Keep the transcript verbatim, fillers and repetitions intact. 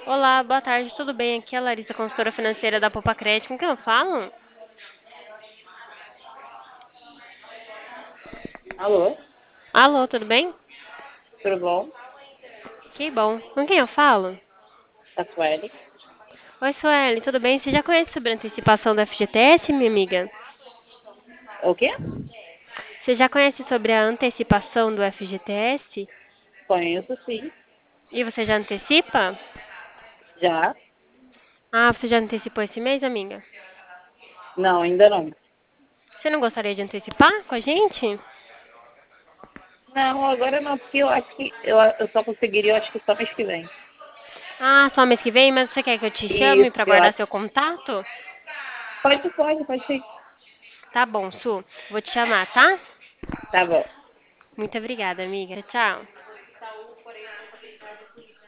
Olá, boa tarde, tudo bem? Aqui é a Larissa, consultora financeira da Poupa Crédito. Com quem eu falo? Alô, Alô, tudo bem? tudo bom? Que bom. Com quem eu falo? A Sueli. Oi, Sueli, tudo bem? Você já conhece sobre a antecipação do F G T S, minha amiga? O quê? Você já conhece sobre a antecipação do F G T S? Conheço sim. E você já antecipa? Já? Ah, você já antecipou esse mês, amiga? Não, ainda não. Você não gostaria de antecipar com a gente? Não, agora não, porque eu acho que eu, eu só conseguiria, eu acho que só mês que vem. Ah, só mês que vem, mas você quer que eu te chame Isso, para eu guardar acho. seu contato? Pode, pode, pode sim. Tá bom, Su. Vou te chamar, tá? Tá bom. Muito obrigada, amiga. Tchau.